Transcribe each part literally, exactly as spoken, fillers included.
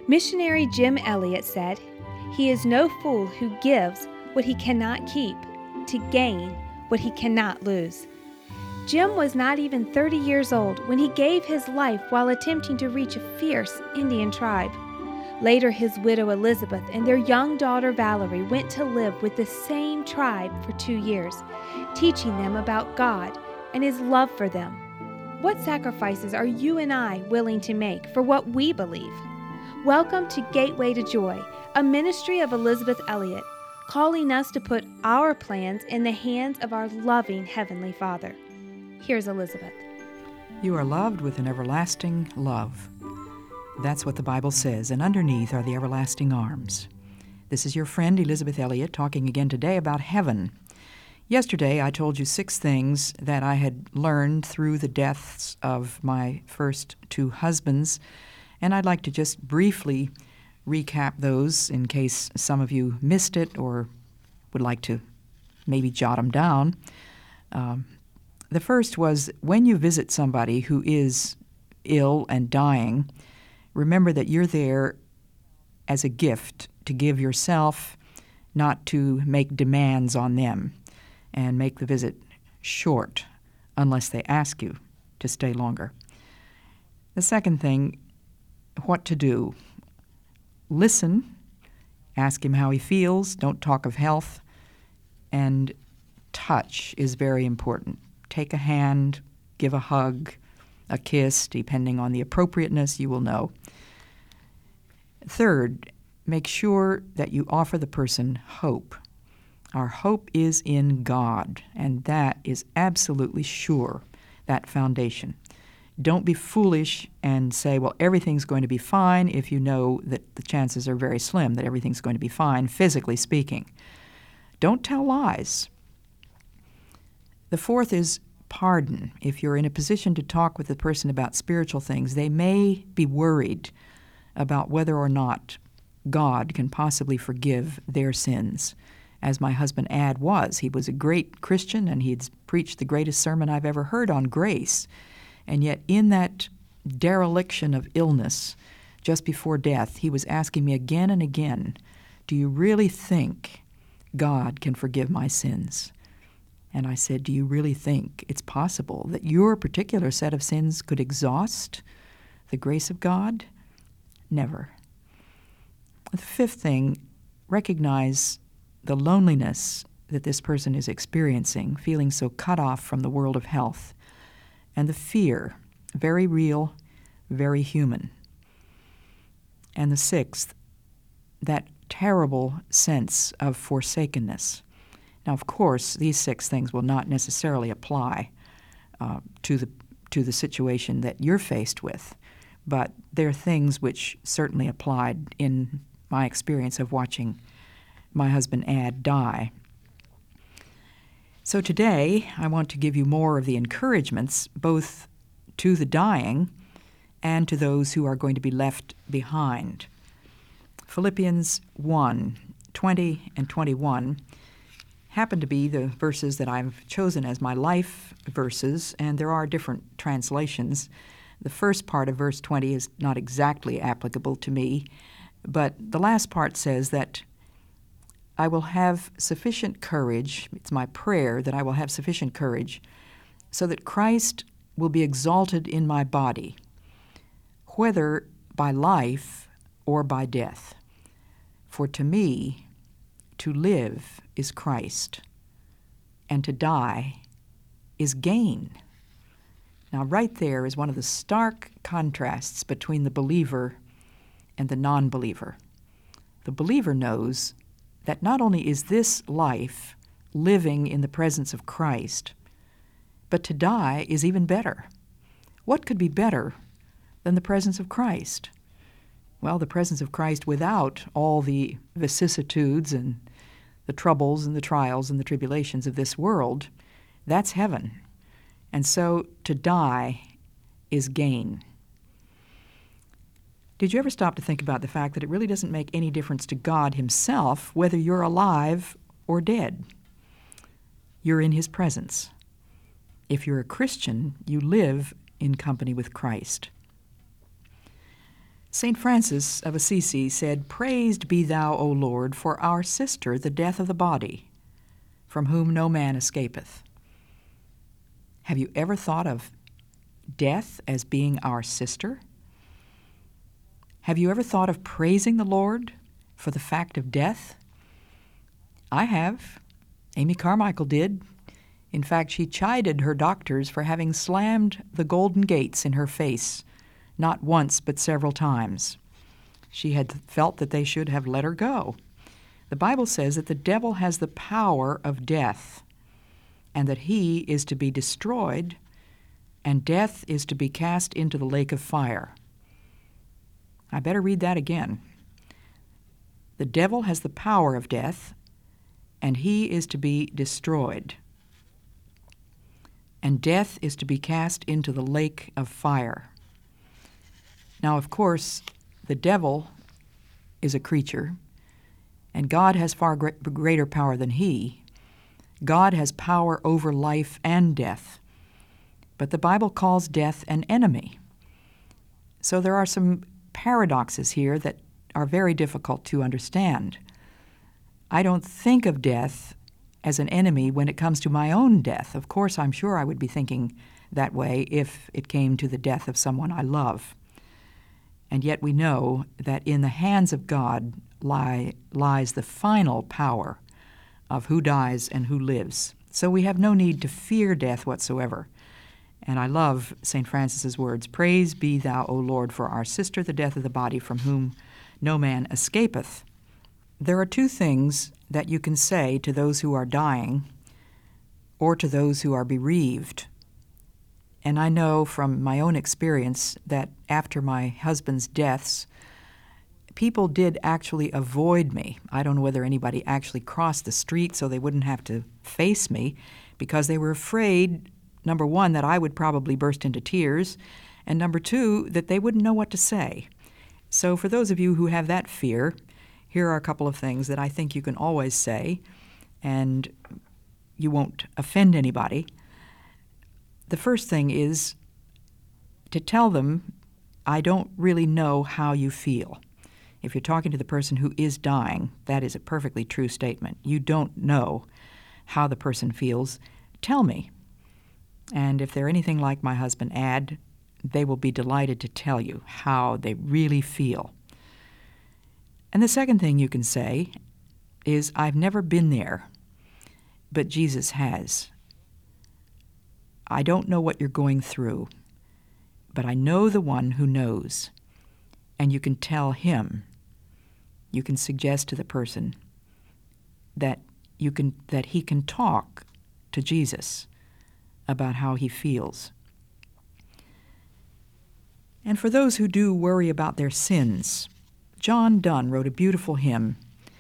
Missionary Jim Elliot said, "He is no fool who gives what he cannot keep to gain what he cannot lose." Jim was not even thirty years old when he gave his life while attempting to reach a fierce Indian tribe. Later, his widow Elizabeth and their young daughter Valerie went to live with the same tribe for two years, teaching them about God and His love for them. What sacrifices are you and I willing to make for what we believe? Welcome to Gateway to Joy, a ministry of Elizabeth Elliot, calling us to put our plans in the hands of our loving Heavenly Father. Here's Elizabeth. You are loved with an everlasting love. That's what the Bible says, and underneath are the everlasting arms. This is your friend Elizabeth Elliot talking again today about heaven. Yesterday I told you six things that I had learned through the deaths of my first two husbands, and I'd like to just briefly recap those in case some of you missed it or would like to maybe jot them down. Um, the first was, when you visit somebody who is ill and dying, remember that you're there as a gift to give yourself, not to make demands on them, and make the visit short unless they ask you to stay longer. The second thing, what to do. Listen, ask him how he feels, don't talk of health, and touch is very important. Take a hand, give a hug, a kiss, depending on the appropriateness, you will know. Third, make sure that you offer the person hope. Our hope is in God, and that is absolutely sure, that foundation. Don't be foolish and say, well, everything's going to be fine, if you know that the chances are very slim that everything's going to be fine, physically speaking. Don't tell lies. The fourth is pardon. If you're in a position to talk with the person about spiritual things, they may be worried about whether or not God can possibly forgive their sins. As my husband Ad was. He was a great Christian, and he'd preached the greatest sermon I've ever heard on grace. And yet in that dereliction of illness, just before death, he was asking me again and again, do you really think God can forgive my sins? And I said, do you really think it's possible that your particular set of sins could exhaust the grace of God? Never. The fifth thing, recognize the loneliness that this person is experiencing, feeling so cut off from the world of health, and the fear, very real, very human. And the sixth, that terrible sense of forsakenness. Now, of course, these six things will not necessarily apply uh, to the to the situation that you're faced with, but they're things which certainly applied in my experience of watching my husband Ad die. So today, I want to give you more of the encouragements, both to the dying and to those who are going to be left behind. Philippians one, twenty and twenty-one happen to be the verses that I've chosen as my life verses, and there are different translations. The first part of verse twenty is not exactly applicable to me, but the last part says that I will have sufficient courage, it's my prayer that I will have sufficient courage, so that Christ will be exalted in my body, whether by life or by death. For to me, to live is Christ, and to die is gain. Now, right there is one of the stark contrasts between the believer and the non-believer. The believer knows that not only is this life living in the presence of Christ, but to die is even better. What could be better than the presence of Christ? Well, the presence of Christ without all the vicissitudes and the troubles and the trials and the tribulations of this world, that's heaven. And so to die is gain. Did you ever stop to think about the fact that it really doesn't make any difference to God himself whether you're alive or dead? You're in his presence. If you're a Christian, you live in company with Christ. Saint Francis of Assisi said, "Praised be thou, O Lord, for our sister, the death of the body, from whom no man escapeth." Have you ever thought of death as being our sister? Have you ever thought of praising the Lord for the fact of death? I have. Amy Carmichael did. In fact, she chided her doctors for having slammed the golden gates in her face, not once but several times. She had felt that they should have let her go. The Bible says that the devil has the power of death, and that he is to be destroyed, and death is to be cast into the lake of fire. I better read that again. The devil has the power of death, and he is to be destroyed, and death is to be cast into the lake of fire. Now, of course, the devil is a creature, and God has far greater power than he. God has power over life and death, but the Bible calls death an enemy. So there are some paradoxes here that are very difficult to understand. I don't think of death as an enemy when it comes to my own death. Of course, I'm sure I would be thinking that way if it came to the death of someone I love. And yet we know that in the hands of God lie, lies the final power of who dies and who lives. So we have no need to fear death whatsoever. And I love Saint Francis's words, "Praise be thou, O Lord, for our sister, the death of the body, from whom no man escapeth." There are two things that you can say to those who are dying or to those who are bereaved. And I know from my own experience that after my husband's deaths, people did actually avoid me. I don't know whether anybody actually crossed the street so they wouldn't have to face me, because they were afraid, number one, that I would probably burst into tears, and number two, that they wouldn't know what to say. So for those of you who have that fear, here are a couple of things that I think you can always say, and you won't offend anybody. The first thing is to tell them, I don't really know how you feel. If you're talking to the person who is dying, that is a perfectly true statement. You don't know how the person feels. Tell me. And if they're anything like my husband, Ad, they will be delighted to tell you how they really feel. And the second thing you can say is, I've never been there, but Jesus has. I don't know what you're going through, but I know the one who knows, and you can tell him. You can suggest to the person that you can that he can talk to Jesus about how he feels. And for those who do worry about their sins, John Donne wrote a beautiful hymn.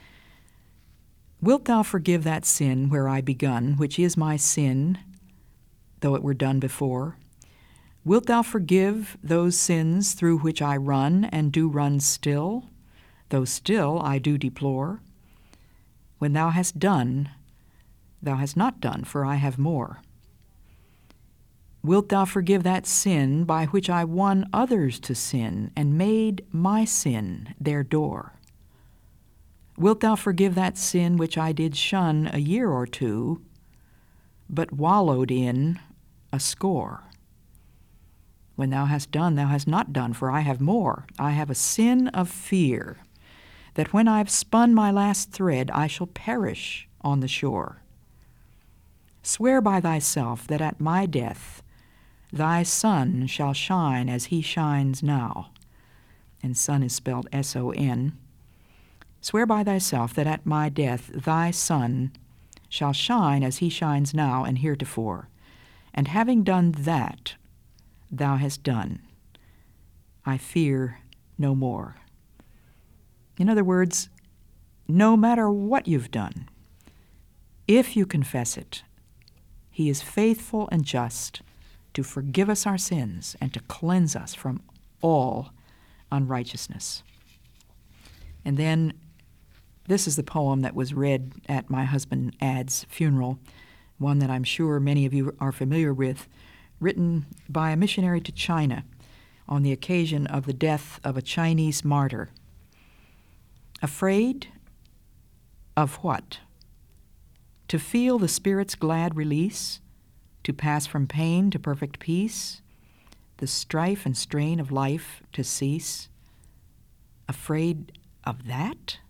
Wilt thou forgive that sin where I begun, which is my sin, though it were done before? Wilt thou forgive those sins through which I run and do run still, though still I do deplore? When thou hast done, thou hast not done, for I have more. Wilt thou forgive that sin by which I won others to sin and made my sin their door? Wilt thou forgive that sin which I did shun a year or two, but wallowed in a score? When thou hast done, thou hast not done, for I have more. I have a sin of fear, that when I've spun my last thread, I shall perish on the shore. Swear by thyself that at my death thy sun shall shine as he shines now. And sun is spelled S O N. Swear by thyself that at my death thy sun shall shine as he shines now and heretofore. And having done that, thou hast done. I fear no more. In other words, no matter what you've done, if you confess it, he is faithful and just to forgive us our sins and to cleanse us from all unrighteousness. And then this is the poem that was read at my husband Ad's funeral, one that I'm sure many of you are familiar with, written by a missionary to China on the occasion of the death of a Chinese martyr. Afraid of what? To feel the Spirit's glad release, to pass from pain to perfect peace, the strife and strain of life to cease. Afraid of that?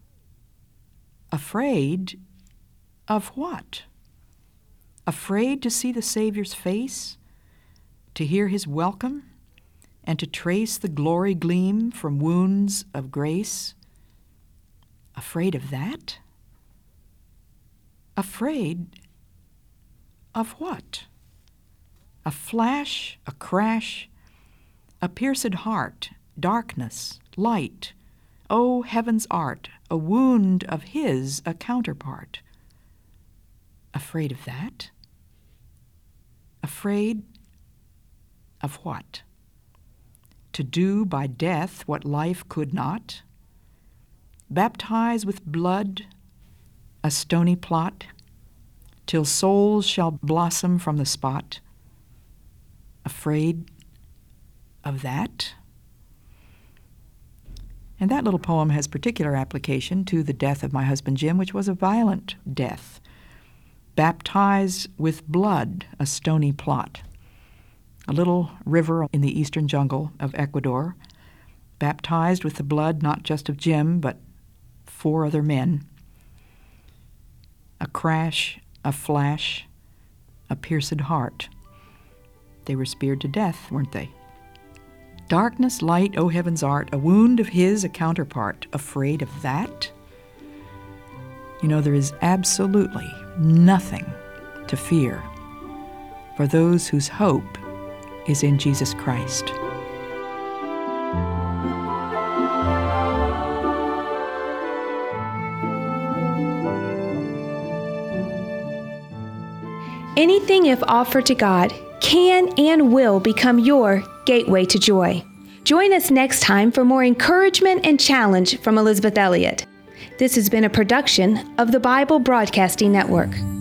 Afraid of what? Afraid to see the Savior's face, to hear his welcome, and to trace the glory gleam from wounds of grace. Afraid of that? Afraid of what? A flash, a crash, a pierced heart, darkness, light, O heaven's art, a wound of his a counterpart. Afraid of that? Afraid of what? To do by death what life could not? Baptize with blood a stony plot, till souls shall blossom from the spot? Afraid of that? And that little poem has particular application to the death of my husband Jim, which was a violent death. Baptize with blood a stony plot. A little river in the eastern jungle of Ecuador, baptized with the blood not just of Jim, but four other men. A crash, a flash, a pierced heart. They were speared to death, weren't they? Darkness, light, O heaven's art, a wound of his a counterpart. Afraid of that? You know, there is absolutely nothing to fear for those whose hope is in Jesus Christ. Anything, if offered to God, can and will become your gateway to joy. Join us next time for more encouragement and challenge from Elisabeth Elliot. This has been a production of the Bible Broadcasting Network.